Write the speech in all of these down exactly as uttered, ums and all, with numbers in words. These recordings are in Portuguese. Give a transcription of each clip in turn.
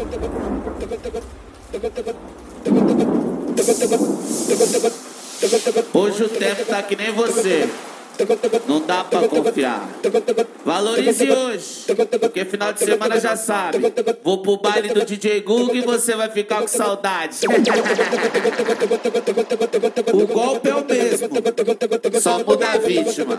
Hoje o tempo tá que nem você, não dá pra confiar. Valorize hoje, porque final de semana já sabe. Vou pro baile do D J Gug e você vai ficar com saudade. O golpe é o mesmo, só muda a vítima.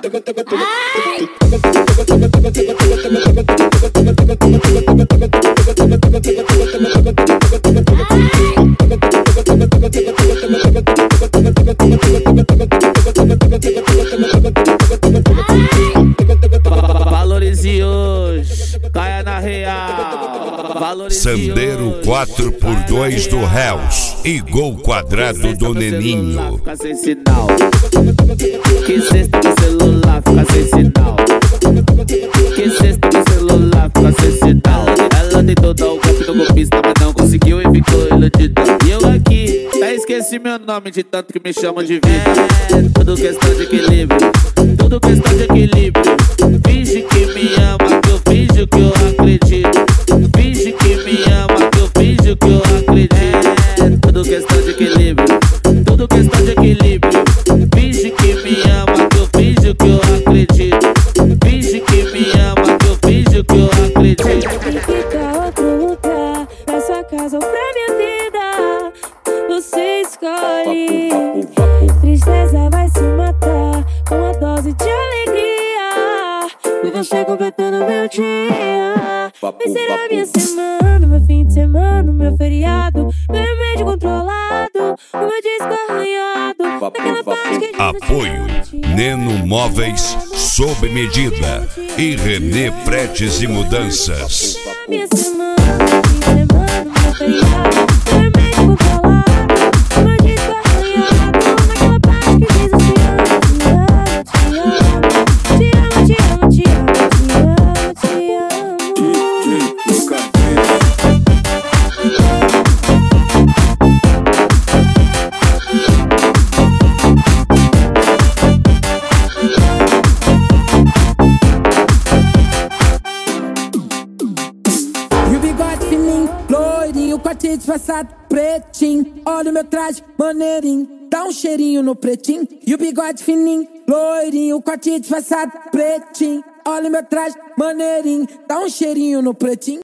Valorize hoje, caia na real. Valorize Sandeiro hoje, quatro por dois do Hells e gol quadrado do Neninho. Fica sem sinal. Que cesta do celular fica sem sinal. Que cesta do celular fica sem sinal. Ela tentou dar o golpe no golpista, mas não conseguiu e ficou iludida. E eu aqui, até esqueci meu nome de tanto que me chamam de vida. É tudo questão de equilíbrio, tudo questão de equilíbrio. Finge que me ama, que eu finjo que eu acredito. Finge que me ama, que eu finjo que eu acredito. É tudo questão de equilíbrio, tudo questão de equilíbrio. Finge que me ama, que eu finjo que eu acredito. Finge que me ama, que eu finjo que eu acredito. Fica outro lugar, pra sua casa ou pra minha vida, você escolhe. Tristeza vai se matar com uma dose de alegria, e você completando meu dia. Vai ser a minha semana, meu fim de semana, meu feriado, meu remédio controlado, o meu disco arranhado, naquela parte que Apoio Neno Móveis sob medida e Renê Fretes e Mudanças. minha semana, meu fim de semana, meu feriado, meu remédio controlado, o meu disco arranhado, naquela parte que diz assim: te amo, te amo, te amo, te amo, te amo, te amo, te amo. E o bigode fininho, loirinho, corte disfarçado, pretinho. Olha o meu traje, maneirinho, dá um cheirinho no pretinho. E o bigode fininho, loirinho, corte disfarçado, pretinho. Olha o meu traje, maneirinho, dá um cheirinho no pretinho.